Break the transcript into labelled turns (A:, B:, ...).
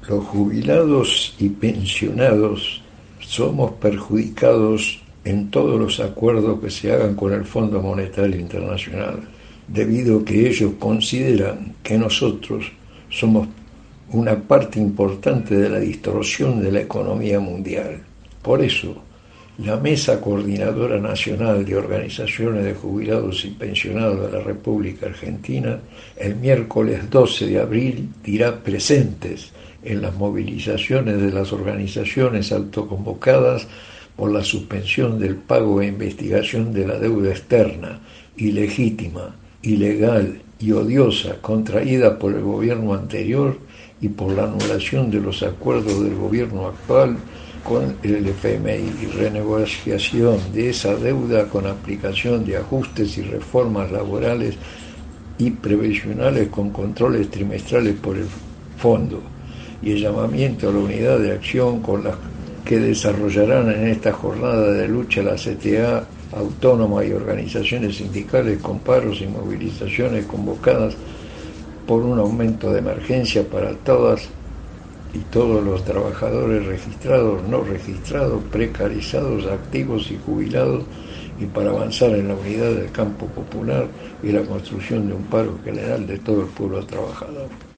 A: Los jubilados y pensionados somos perjudicados en todos los acuerdos que se hagan con el Fondo Monetario Internacional, debido a que ellos consideran que nosotros somos una parte importante de la distorsión de la economía mundial. Por eso, la Mesa Coordinadora Nacional de Organizaciones de Jubilados y Pensionados de la República Argentina, el miércoles 12 de abril dirá presentes en las movilizaciones de las organizaciones autoconvocadas por la suspensión del pago e investigación de la deuda externa, ilegítima, ilegal y odiosa contraída por el gobierno anterior y por la anulación de los acuerdos del gobierno actual con el FMI y renegociación de esa deuda con aplicación de ajustes y reformas laborales y previsionales con controles trimestrales por el fondo y el llamamiento a la unidad de acción con la que desarrollarán en esta jornada de lucha la CTA autónoma y organizaciones sindicales con paros y movilizaciones convocadas por un aumento de emergencia para todas y todos los trabajadores registrados, no registrados, precarizados, activos y jubilados, y para avanzar en la unidad del campo popular y la construcción de un paro general de todo el pueblo trabajador.